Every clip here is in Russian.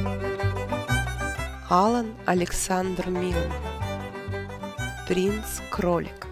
Алан Александр Милн. Принц-кролик.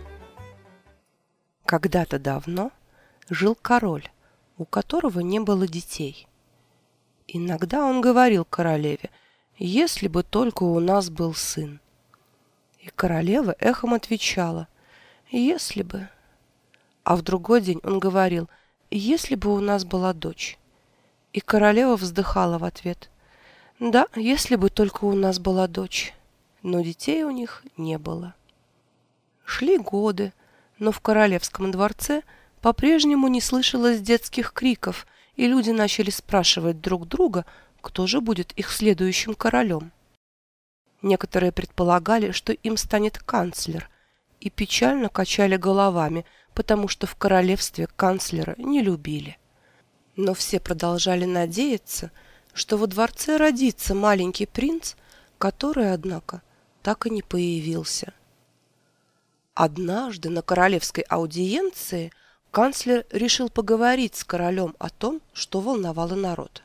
Когда-то давно жил король, у которого не было детей. Иногда он говорил королеве: «Если бы только у нас был сын». И королева эхом отвечала: «Если бы». А в другой день он говорил: «Если бы у нас была дочь». И королева вздыхала в ответ: «Да, если бы только у нас была дочь». Но детей у них не было. Шли годы, но в королевском дворце по-прежнему не слышалось детских криков, и люди начали спрашивать друг друга, кто же будет их следующим королем. Некоторые предполагали, что им станет канцлер, и печально качали головами, потому что в королевстве канцлера не любили. Но все продолжали надеяться, что во дворце родится маленький принц, который, однако, так и не появился. Однажды на королевской аудиенции канцлер решил поговорить с королем о том, что волновало народ.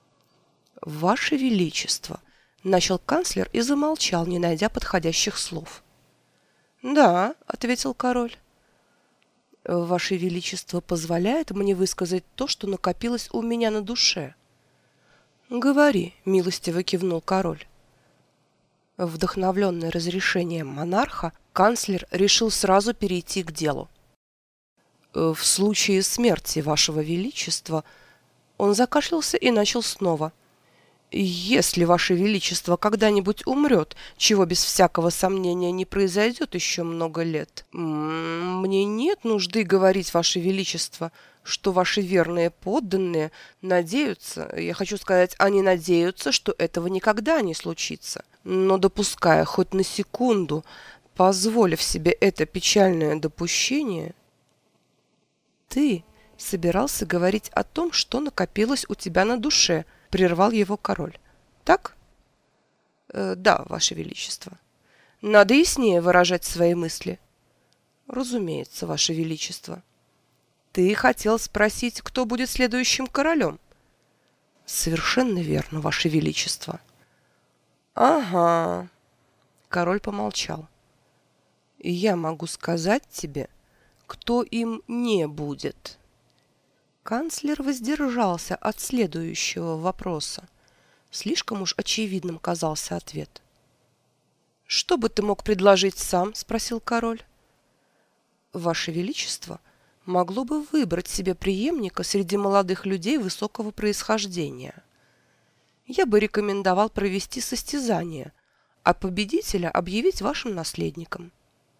«Ваше Величество», — начал канцлер и замолчал, не найдя подходящих слов. «Да», — ответил король. «Ваше Величество позволяет мне высказать то, что накопилось у меня на душе?» «Говори», — милостиво кивнул король. Вдохновленный разрешением монарха, канцлер решил сразу перейти к делу. «В случае смерти Вашего Величества...» Он закашлялся и начал снова. «Если Ваше Величество когда-нибудь умрет, чего без всякого сомнения не произойдет еще много лет, мне нет нужды говорить, Ваше Величество, что ваши верные подданные надеются, я хочу сказать, они надеются, что этого никогда не случится. Но допуская хоть на секунду, позволив себе это печальное допущение, ты собирался говорить о том, что накопилось у тебя на душе», — прервал его король. «Так?» «Да, Ваше Величество». «Надо яснее выражать свои мысли». «Разумеется, Ваше Величество». «Ты хотел спросить, кто будет следующим королем?» «Совершенно верно, Ваше Величество». «Ага». Король помолчал. «Я могу сказать тебе, кто им не будет». Канцлер воздержался от следующего вопроса. Слишком уж очевидным казался ответ. «Что бы ты мог предложить сам?» — спросил король. «Ваше Величество могло бы выбрать себе преемника среди молодых людей высокого происхождения. Я бы рекомендовал провести состязание, а победителя объявить вашим наследником».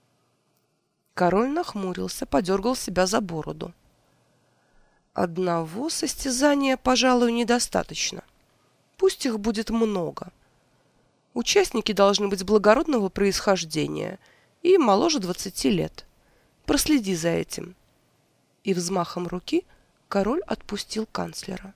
Король нахмурился, подергал себя за бороду. «Одного состязания, пожалуй, недостаточно. Пусть их будет много. Участники должны быть благородного происхождения и моложе 20 лет. Проследи за этим». И взмахом руки король отпустил канцлера.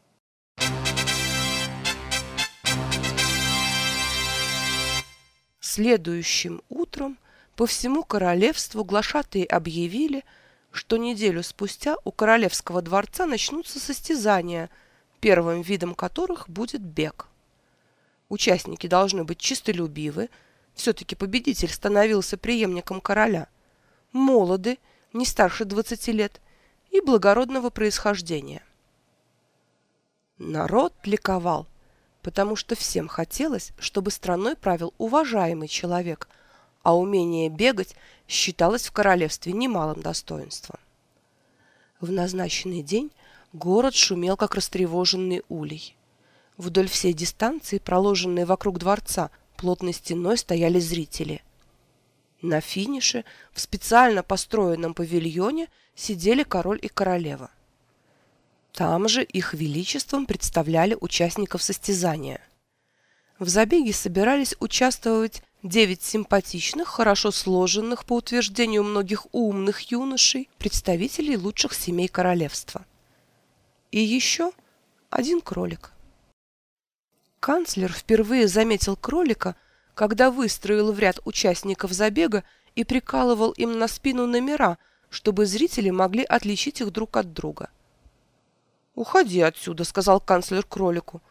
Следующим утром по всему королевству глашатаи объявили, что неделю спустя у королевского дворца начнутся состязания, первым видом которых будет бег. Участники должны быть честолюбивы, все-таки победитель становился преемником короля, молоды, не старше 20 лет, и благородного происхождения. Народ ликовал, потому что всем хотелось, чтобы страной правил уважаемый человек, а умение бегать считалось в королевстве немалым достоинством. В назначенный день город шумел, как растревоженный улей. Вдоль всей дистанции, проложенной вокруг дворца, плотной стеной стояли зрители. На финише, в специально построенном павильоне, сидели король и королева. Там же их величеством представляли участников состязания. В забеге собирались участвовать 9 симпатичных, хорошо сложенных, по утверждению многих умных юношей, представителей лучших семей королевства. И еще один кролик. Канцлер впервые заметил кролика, когда выстроил в ряд участников забега и прикалывал им на спину номера, чтобы зрители могли отличить их друг от друга. «Уходи отсюда», — сказал канцлер кролику.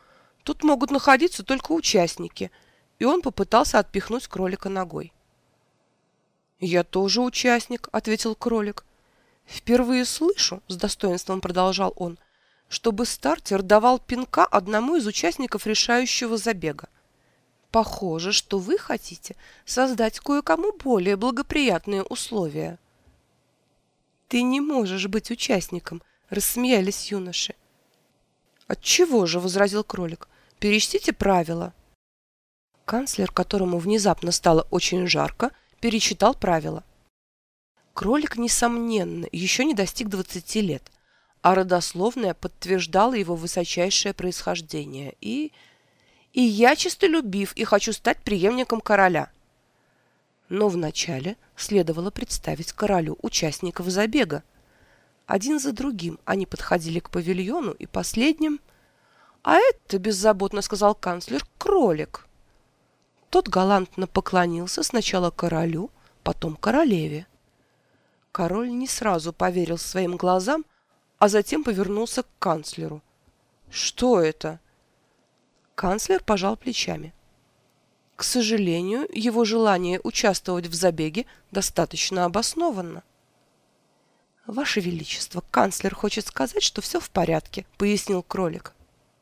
Тут могут находиться только участники, и он попытался отпихнуть кролика ногой. «Я тоже участник», — ответил кролик. «Впервые слышу», — с достоинством продолжал он, «чтобы стартер давал пинка одному из участников решающего забега. Похоже, что вы хотите создать кое-кому более благоприятные условия». «Ты не можешь быть участником», — рассмеялись юноши. «Отчего же?» — возразил кролик. «Перечтите правила». Канцлер, которому внезапно стало очень жарко, перечитал правила. Кролик, несомненно, еще не достиг 20 лет, а родословная подтверждала его высочайшее происхождение. И я честолюбив и хочу стать преемником короля. Но вначале следовало представить королю участников забега. Один за другим они подходили к павильону, и последним... «А это, — беззаботно сказал канцлер, — кролик». Тот галантно поклонился сначала королю, потом королеве. Король не сразу поверил своим глазам, а затем повернулся к канцлеру. «Что это?» Канцлер пожал плечами. К сожалению, его желание участвовать в забеге достаточно обоснованно. «Ваше Величество, канцлер хочет сказать, что все в порядке», — пояснил кролик.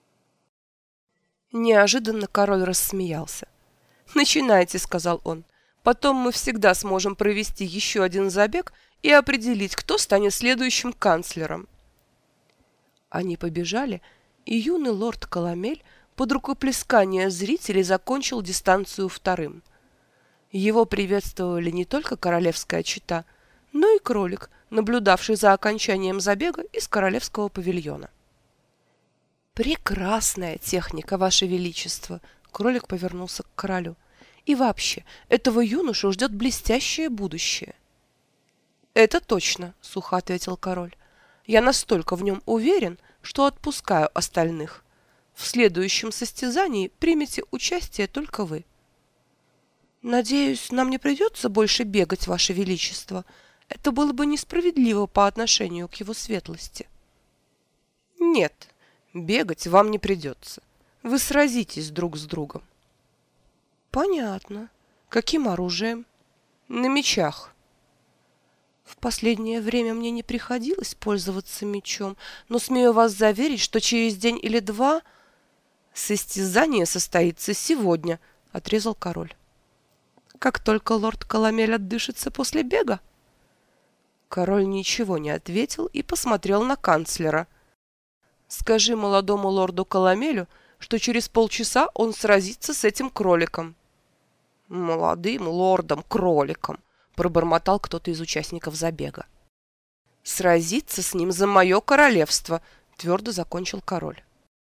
Неожиданно король рассмеялся. «Начинайте», — сказал он. «Потом мы всегда сможем провести еще один забег и определить, кто станет следующим канцлером». Они побежали, и юный лорд Коломель под рукоплескание зрителей закончил дистанцию вторым. Его приветствовали не только королевская чета, но и кролик, наблюдавший за окончанием забега из королевского павильона. «Прекрасная техника, Ваше Величество!» — кролик повернулся к королю. «И вообще, этого юношу ждет блестящее будущее». «Это точно», — сухо ответил король. «Я настолько в нем уверен, что отпускаю остальных. В следующем состязании примете участие только вы». «Надеюсь, нам не придется больше бегать, Ваше Величество. Это было бы несправедливо по отношению к его светлости». «Нет, бегать вам не придется. Вы сразитесь друг с другом». «Понятно. Каким оружием?» «На мечах». «В последнее время мне не приходилось пользоваться мечом, но смею вас заверить, что через день или два...» «Состязание состоится сегодня», — отрезал король. «Как только лорд Коломель отдышится после бега?» Король ничего не ответил и посмотрел на канцлера. «Скажи молодому лорду Коломелю, что через полчаса он сразится с этим кроликом». «Молодым лордом-кроликом», — пробормотал кто-то из участников забега. «Сразиться с ним за мое королевство», — твердо закончил король.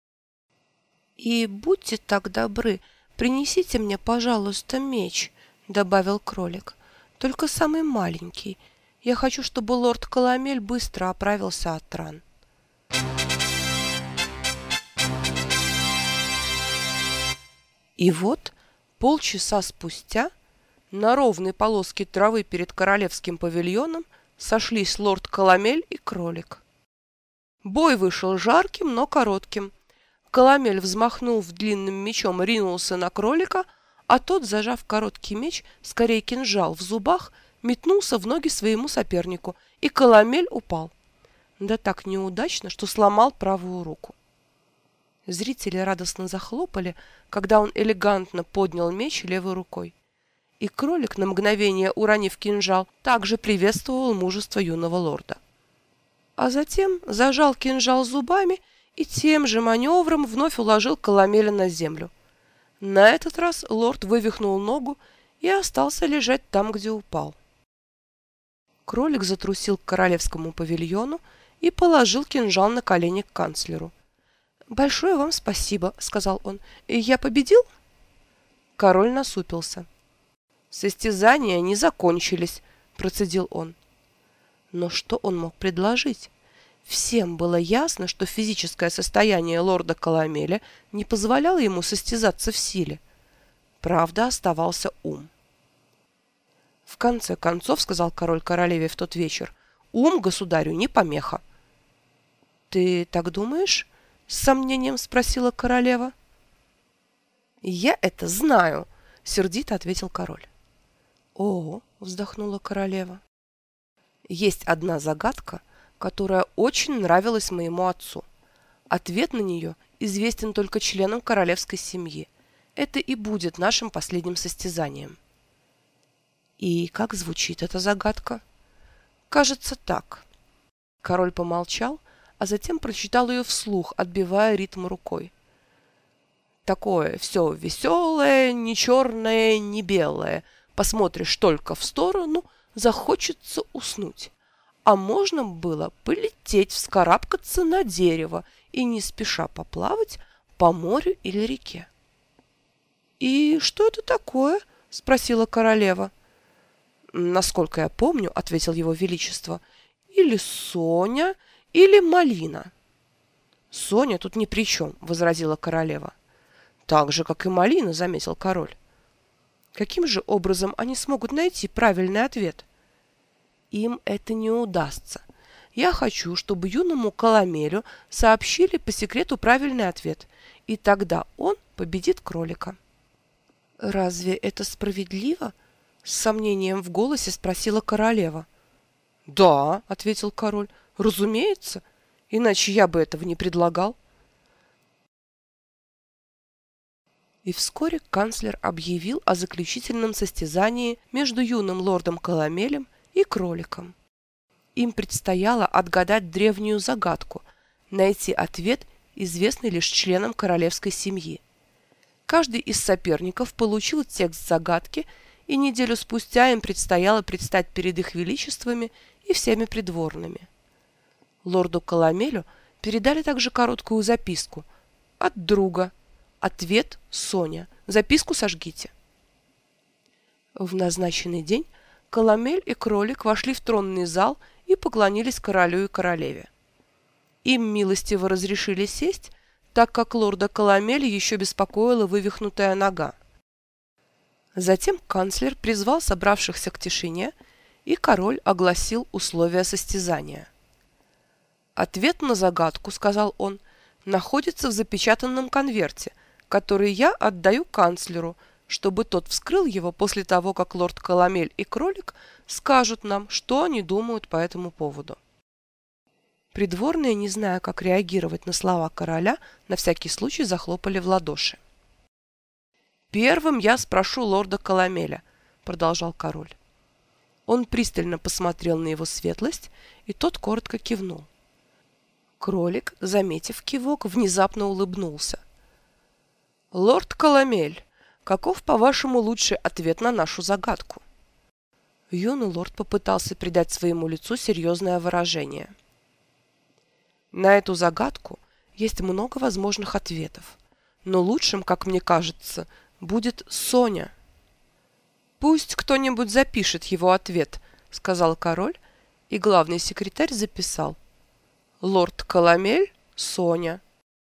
«И будьте так добры, принесите мне, пожалуйста, меч», — добавил кролик. «Только самый маленький. Я хочу, чтобы лорд Коломель быстро оправился от ран». И вот полчаса спустя на ровной полоске травы перед королевским павильоном сошлись лорд Коломель и кролик. Бой вышел жарким, но коротким. Коломель, взмахнув длинным мечом, ринулся на кролика, а тот, зажав короткий меч, скорее кинжал в зубах, метнулся в ноги своему сопернику, и Коломель упал. Да так неудачно, что сломал правую руку. Зрители радостно захлопали, когда он элегантно поднял меч левой рукой. И кролик, на мгновение уронив кинжал, также приветствовал мужество юного лорда. А затем зажал кинжал зубами и тем же маневром вновь уложил Коломеля на землю. На этот раз лорд вывихнул ногу и остался лежать там, где упал. Кролик затрусил к королевскому павильону и положил кинжал на колени к канцлеру. «Большое вам спасибо», — сказал он. «Я победил?» Король насупился. «Состязания не закончились», — процедил он. Но что он мог предложить? Всем было ясно, что физическое состояние лорда Коломеля не позволяло ему состязаться в силе. Правда, оставался ум. «В конце концов, — сказал король королеве в тот вечер, — ум государю не помеха». «Ты так думаешь?» — с сомнением спросила королева. «Я это знаю», — сердито ответил король. «О», — вздохнула королева. «Есть одна загадка, которая очень нравилась моему отцу. Ответ на нее известен только членам королевской семьи. Это и будет нашим последним состязанием». «И как звучит эта загадка?» «Кажется, так». Король помолчал, а затем прочитал ее вслух, отбивая ритм рукой. «Такое все веселое, не черное, не белое. Посмотришь только в сторону, захочется уснуть. А можно было полететь, вскарабкаться на дерево и не спеша поплавать по морю или реке». «И что это такое?» — спросила королева. «Насколько я помню, — ответил его величество, — или Соня, или Малина». «Соня тут ни при чем», — возразила королева. «Так же, как и Малина», — заметил король. «Каким же образом они смогут найти правильный ответ?» «Им это не удастся. Я хочу, чтобы юному Коломелю сообщили по секрету правильный ответ, и тогда он победит кролика». «Разве это справедливо?» — с сомнением в голосе спросила королева. «Да», — ответил король, — «разумеется, иначе я бы этого не предлагал». И вскоре канцлер объявил о заключительном состязании между юным лордом Коломелем и кроликом. Им предстояло отгадать древнюю загадку, найти ответ, известный лишь членам королевской семьи. Каждый из соперников получил текст загадки, и неделю спустя им предстояло предстать перед их величествами и всеми придворными. Лорду Коломелю передали также короткую записку от друга. Ответ — Соня. Записку сожгите. В назначенный день Коломель и кролик вошли в тронный зал и поклонились королю и королеве. Им милостиво разрешили сесть, так как лорда Коломеля еще беспокоила вывихнутая нога. Затем канцлер призвал собравшихся к тишине, и король огласил условия состязания. «Ответ на загадку, — сказал он, — находится в запечатанном конверте, который я отдаю канцлеру, чтобы тот вскрыл его после того, как лорд Коломель и кролик скажут нам, что они думают по этому поводу». Придворные, не зная, как реагировать на слова короля, на всякий случай захлопали в ладоши. «Первым я спрошу лорда Коломеля», — продолжал король. Он пристально посмотрел на его светлость, и тот коротко кивнул. Кролик, заметив кивок, внезапно улыбнулся. «Лорд Коломель, каков, по-вашему, лучший ответ на нашу загадку?» Юный лорд попытался придать своему лицу серьезное выражение. «На эту загадку есть много возможных ответов, но лучшим, как мне кажется, будет Соня». «Пусть кто-нибудь запишет его ответ», — сказал король, и главный секретарь записал: «Лорд Коломель, Соня».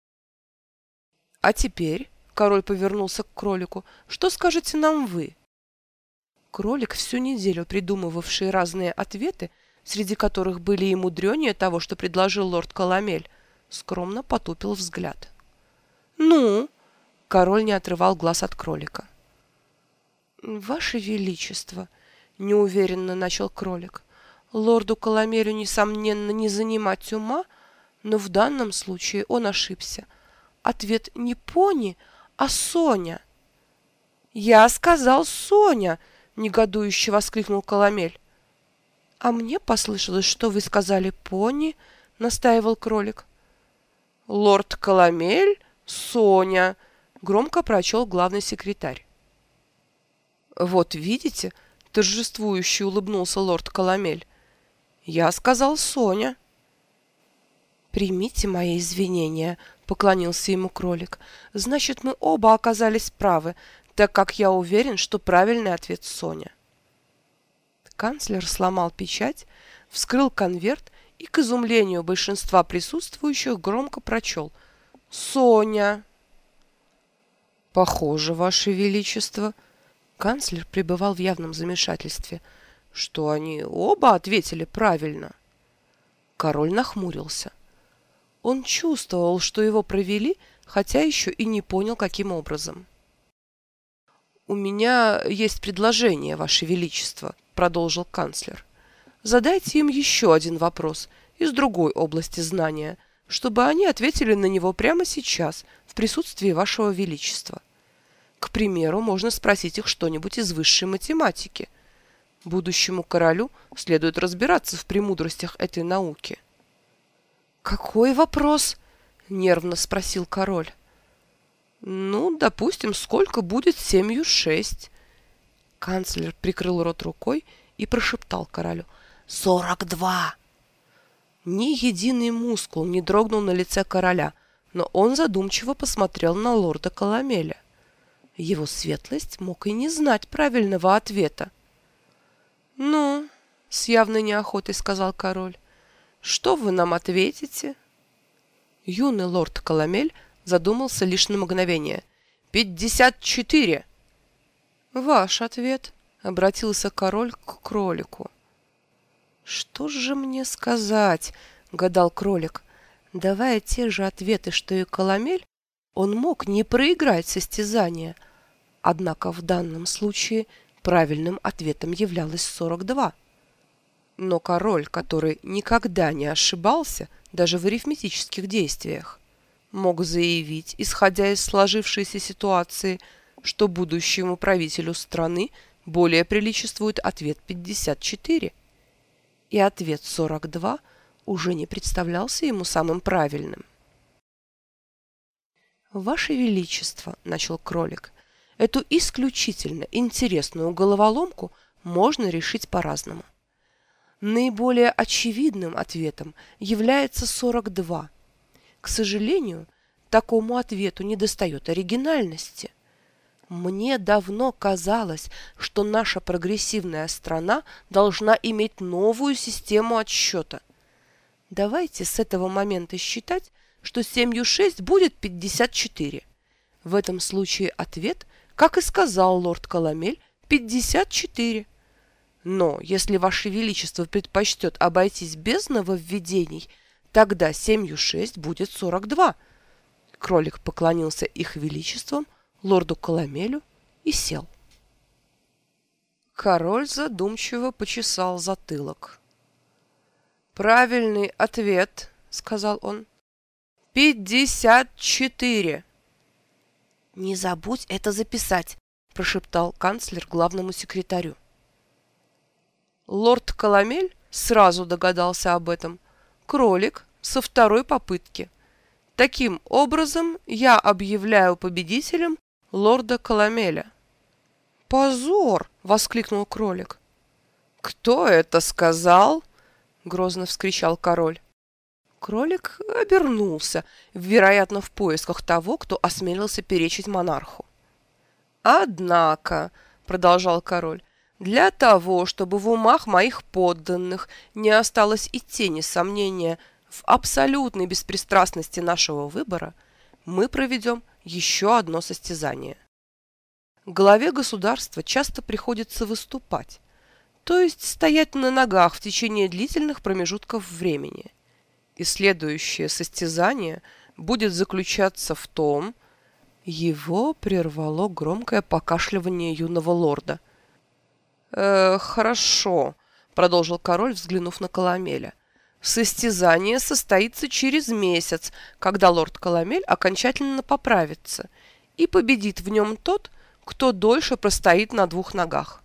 «А теперь», — король повернулся к кролику, — «что скажете нам вы?» Кролик, всю неделю придумывавший разные ответы, среди которых были и мудренее того, что предложил лорд Коломель, скромно потупил взгляд. «Ну?» — король не отрывал глаз от кролика. «Ваше Величество», — неуверенно начал кролик, — «лорду Коломелю, несомненно, не занимать ума, но в данном случае он ошибся. Ответ не пони, а Соня». «Я сказал Соня!» — негодующе воскликнул Коломель. «А мне послышалось, что вы сказали пони», — настаивал кролик. «Лорд Коломель, Соня», — громко прочел главный секретарь. «Вот видите», — торжествующе улыбнулся лорд Коломель, — «я сказал Соня». «Примите мои извинения», — поклонился ему кролик. «Значит, мы оба оказались правы, так как я уверен, что правильный ответ Соня». Канцлер сломал печать, вскрыл конверт и, к изумлению большинства присутствующих, громко прочел: «Соня». «Похоже, Ваше Величество», — канцлер пребывал в явном замешательстве, — «что они оба ответили правильно». Король нахмурился. Он чувствовал, что его провели, хотя еще и не понял, каким образом. «У меня есть предложение, Ваше Величество», — продолжил канцлер. «Задайте им еще один вопрос из другой области знания, чтобы они ответили на него прямо сейчас, в присутствии Вашего Величества. К примеру, можно спросить их что-нибудь из высшей математики. Будущему королю следует разбираться в премудростях этой науки». «Какой вопрос?» — нервно спросил король. «Ну, допустим, сколько будет 7 × 6?» Канцлер прикрыл рот рукой и прошептал королю: 42. Ни единый мускул не дрогнул на лице короля, но он задумчиво посмотрел на лорда Коломеля. Его светлость мог и не знать правильного ответа. «Ну, — с явной неохотой сказал король, — что вы нам ответите?» Юный лорд Коломель задумался лишь на мгновение. 54. «Ваш ответ», — обратился король к кролику. «Что же мне сказать?» — гадал кролик. Давая те же ответы, что и Коломель, он мог не проиграть состязание. Однако в данном случае правильным ответом являлось 42. Но король, который никогда не ошибался, даже в арифметических действиях, мог заявить, исходя из сложившейся ситуации, что будущему правителю страны более приличествует ответ 54. И ответ 42 уже не представлялся ему самым правильным. «Ваше Величество, — начал кролик, — эту исключительно интересную головоломку можно решить по-разному. Наиболее очевидным ответом является 42. К сожалению, такому ответу недостает оригинальности. Мне давно казалось, что наша прогрессивная страна должна иметь новую систему отсчета. Давайте с этого момента считать, что 7 × 6 будет 54. В этом случае ответ, как и сказал лорд Коломель, 54. Но если Ваше Величество предпочтет обойтись без нововведений, тогда 7 × 6 будет 42. Кролик поклонился их величествам, лорду Коломелю, и сел. Король задумчиво почесал затылок. «Правильный ответ, — сказал он, — 54. «Не забудь это записать, — прошептал канцлер главному секретарю. Лорд Коломель сразу догадался об этом. Кролик со второй попытки. Таким образом, я объявляю победителем лорда Коломеля. «Позор!» — воскликнул кролик. «Кто это сказал?» — грозно вскричал король. Кролик обернулся, вероятно, в поисках того, кто осмелился перечить монарху. «Однако, — продолжал король, — для того, чтобы в умах моих подданных не осталось и тени сомнения в абсолютной беспристрастности нашего выбора, мы проведем еще одно состязание. Главе государства часто приходится выступать, то есть стоять на ногах в течение длительных промежутков времени. И следующее состязание будет заключаться в том... Его прервало громкое покашливание юного лорда. «Хорошо», — продолжил король, взглянув на Коломеля. «Состязание состоится через месяц, когда лорд Коломель окончательно поправится, и победит в нем тот, кто дольше простоит на 2 ногах».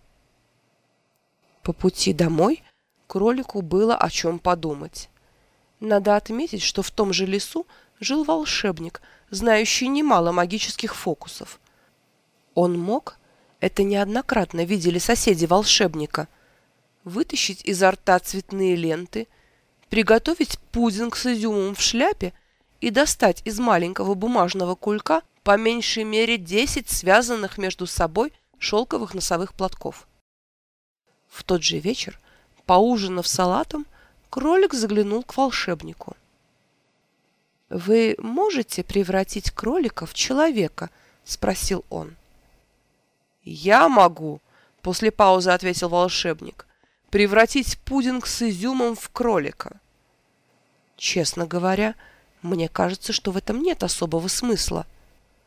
По пути домой кролику было о чем подумать. Надо отметить, что в том же лесу жил волшебник, знающий немало магических фокусов. Он мог, это неоднократно видели соседи волшебника, вытащить изо рта цветные ленты, приготовить пудинг с изюмом в шляпе и достать из маленького бумажного кулька по меньшей мере 10 связанных между собой шелковых носовых платков. В тот же вечер, поужинав салатом, кролик заглянул к волшебнику. «Вы можете превратить кролика в человека?» — спросил он. «Я могу», — после паузы ответил волшебник, — «превратить пудинг с изюмом в кролика». «Честно говоря, мне кажется, что в этом нет особого смысла».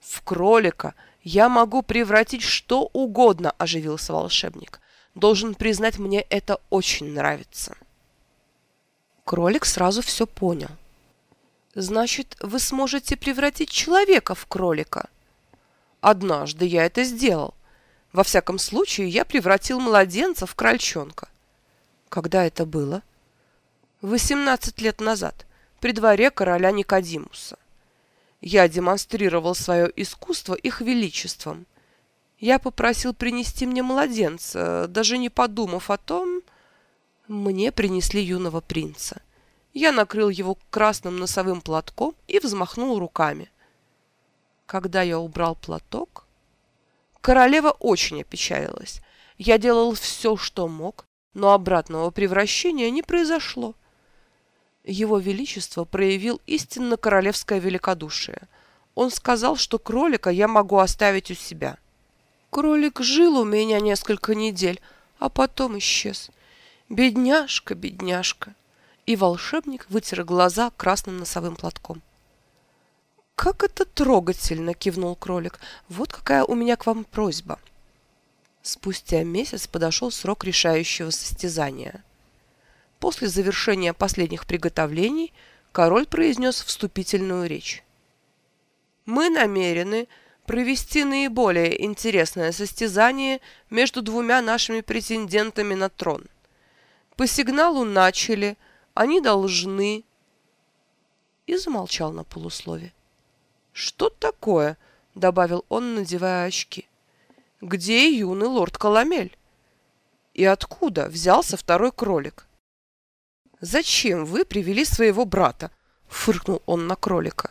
В кролика я могу превратить что угодно, оживился волшебник. Должен признать, мне это очень нравится. Кролик сразу все понял. Значит, вы сможете превратить человека в кролика? Однажды я это сделал. Во всяком случае, я превратил младенца в крольчонка. Когда это было? 18 лет назад, при дворе короля Никодимуса. Я демонстрировал свое искусство их величеством. Я попросил принести мне младенца, даже не подумав о том, мне принесли юного принца. Я накрыл его красным носовым платком и взмахнул руками. Когда я убрал платок, королева очень опечалилась. Я делал все, что мог, но обратного превращения не произошло. Его Величество проявил истинно королевское великодушие. Он сказал, что кролика я могу оставить у себя. Кролик жил у меня несколько недель, а потом исчез. Бедняжка, бедняжка. И волшебник вытер глаза красным носовым платком. «Как это трогательно!» — кивнул кролик. «Вот какая у меня к вам просьба». Спустя месяц подошел срок решающего состязания. После завершения последних приготовлений король произнес вступительную речь. «Мы намерены провести наиболее интересное состязание между двумя нашими претендентами на трон. По сигналу начали, они должны...» И замолчал на полуслове. «Что такое?» — добавил он, надевая очки. «Где юный лорд Коломель? И откуда взялся второй кролик?» «Зачем вы привели своего брата?» — фыркнул он на кролика.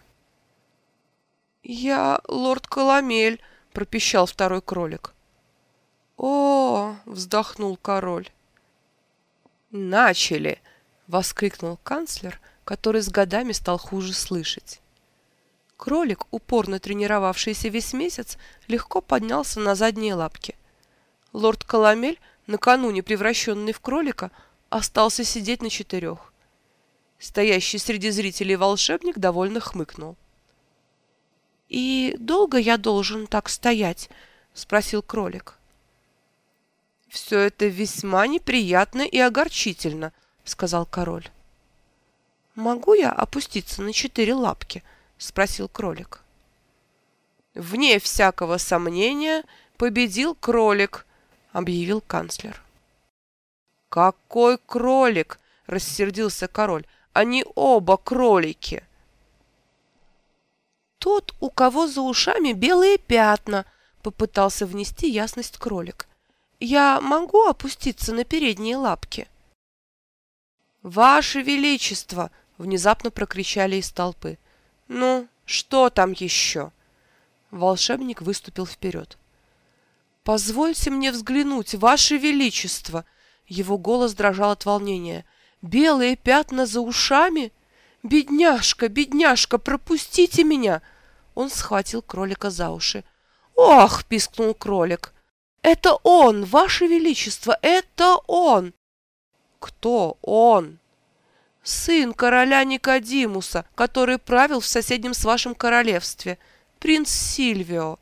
«Я лорд Коломель», — пропищал второй кролик. «О!» — вздохнул король. «Начали!» — воскликнул канцлер, который с годами стал хуже слышать. Кролик, упорно тренировавшийся весь месяц, легко поднялся на задние лапки. Лорд Коломель, накануне превращенный в кролика, остался сидеть на 4. Стоящий среди зрителей волшебник довольно хмыкнул. «И долго я должен так стоять?» — спросил кролик. «Все это весьма неприятно и огорчительно», — сказал король. «Могу я опуститься на 4 лапки?» — спросил кролик. «Вне всякого сомнения победил кролик», — объявил канцлер. «Какой кролик?» — рассердился король. «Они оба кролики!» «Тот, у кого за ушами белые пятна», — попытался внести ясность кролик. «Я могу опуститься на передние лапки?» «Ваше Величество!» — внезапно прокричали из толпы. «Ну, что там еще?» Волшебник выступил вперед. «Позвольте мне взглянуть, Ваше Величество!» Его голос дрожал от волнения. «Белые пятна за ушами? Бедняжка, бедняжка, пропустите меня!» Он схватил кролика за уши. «Ох!» — пискнул кролик. «Это он, Ваше Величество, это он!» «Кто он?» «Сын короля Никодимуса, который правил в соседнем с вашим королевстве, принц Сильвио».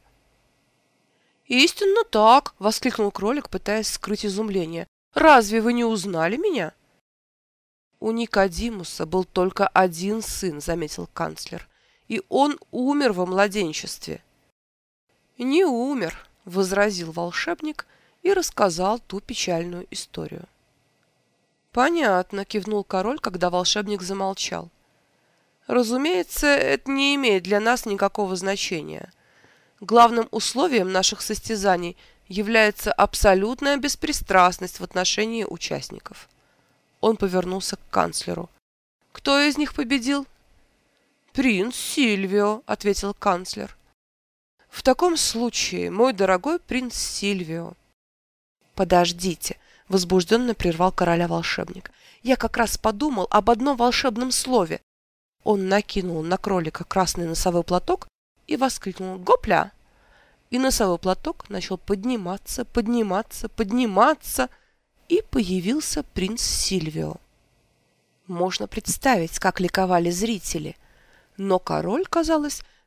«Истинно так!» — воскликнул кролик, пытаясь скрыть изумление. «Разве вы не узнали меня?» «У Никодимуса был только один сын», — заметил канцлер, «и он умер во младенчестве». «Не умер», — возразил волшебник и рассказал ту печальную историю. «Понятно», — кивнул король, когда волшебник замолчал. «Разумеется, это не имеет для нас никакого значения. Главным условием наших состязаний является абсолютная беспристрастность в отношении участников». Он повернулся к канцлеру. «Кто из них победил?» «Принц Сильвио», — ответил канцлер. «В таком случае, мой дорогой принц Сильвио...» «Подождите», — возбужденно прервал короля волшебник. «Я как раз подумал об одном волшебном слове». Он накинул на кролика красный носовой платок и воскликнул «Гопля!». И носовой платок начал подниматься, подниматься, подниматься, и появился принц Сильвио. Можно представить, как ликовали зрители, но король, казалось,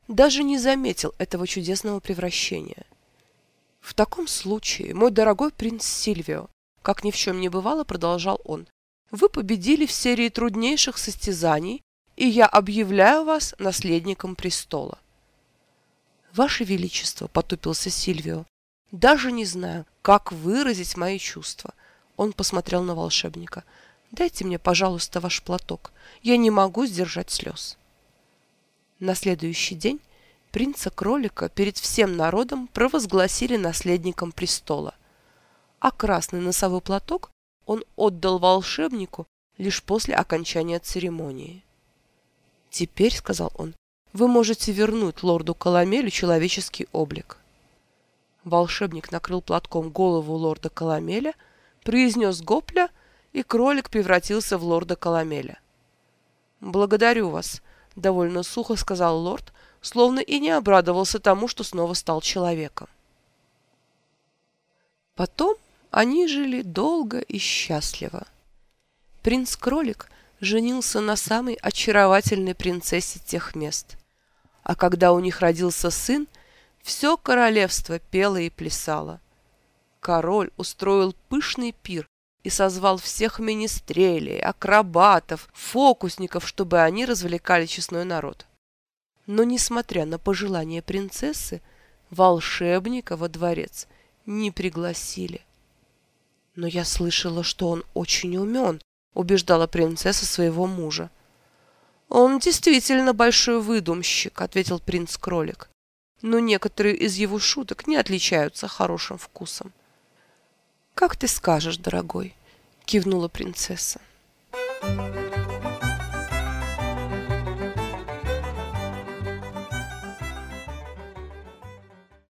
даже не заметил этого чудесного превращения. В таком случае, мой дорогой принц Сильвио, как ни в чем не бывало, продолжал он, вы победили в серии труднейших состязаний, и я объявляю вас наследником престола. Ваше Величество, потупился Сильвио, даже не знаю, как выразить мои чувства. Он посмотрел на волшебника. Дайте мне, пожалуйста, ваш платок. Я не могу сдержать слез. На следующий день принца-кролика перед всем народом провозгласили наследником престола, а красный носовой платок он отдал волшебнику лишь после окончания церемонии. «Теперь, — сказал он, — вы можете вернуть лорду Коломелю человеческий облик». Волшебник накрыл платком голову лорда Коломеля, произнес гопля, и кролик превратился в лорда Коломеля. «Благодарю вас», — довольно сухо сказал лорд, словно и не обрадовался тому, что снова стал человеком. Потом они жили долго и счастливо. Принц-кролик женился на самой очаровательной принцессе тех мест. А когда у них родился сын, все королевство пело и плясало. Король устроил пышный пир и созвал всех министрелей, акробатов, фокусников, чтобы они развлекали честной народ. Но, несмотря на пожелания принцессы, волшебника во дворец не пригласили. «Но я слышала, что он очень умен», — убеждала принцесса своего мужа. «Он действительно большой выдумщик», — ответил принц-кролик. «Но некоторые из его шуток не отличаются хорошим вкусом». «Как ты скажешь, дорогой», — кивнула принцесса.